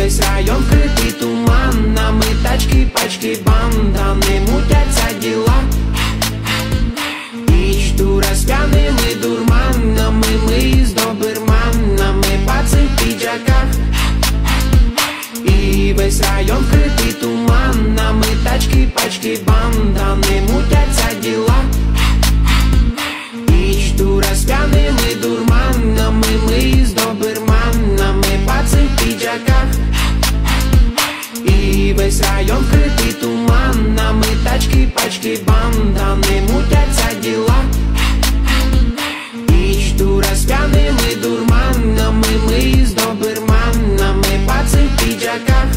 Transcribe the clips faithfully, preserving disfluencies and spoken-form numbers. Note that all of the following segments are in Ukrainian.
весь район вкритий туманами, тачки, пачки, бандани, мутяться діла. Ніч дура з п'яними дурманами, ми з доберманами, паци в піджаках. І весь район вкритий туманами, тачки, пачки, бандани, мутяться діла. Ніч дура з п'яними дурманами, ми з доберманами, паци в піджаках. І весь район вкритий туманами, тачки, пачки, бандани, мутяться діла. Ніч дура з п'яними дурманами, ми з доберманами, паци в піджаках.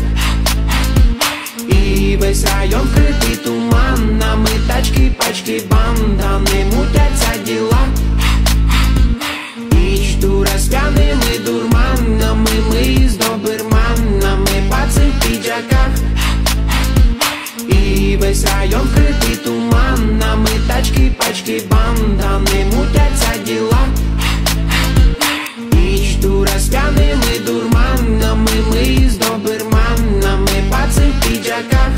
І весь район вкритий туманами, тачки, пачки, бандани, мутяться діла. Ніч дура з п'яними дурманами, ми з доберманами, паци в піджаках. І весь район вкритий туманами, тачки, пачки, бандани, мутяться діла. Ніч дура з п'яними дурманами, ми з доберманами, паци в піджаках.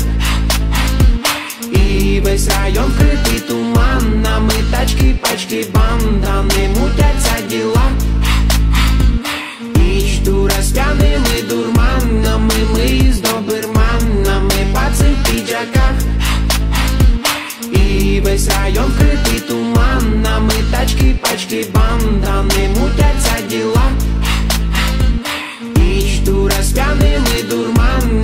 І весь район вкритий туманами, тачки, пачки, бандани, мутяться діла. Ніч дура з п'яними дурманами, ми з доберманами, паци в піджаках. І весь район вкритий туманами, тачки, пачки, бандани, мутяться діла. Ніч дура з п'яними дурманами,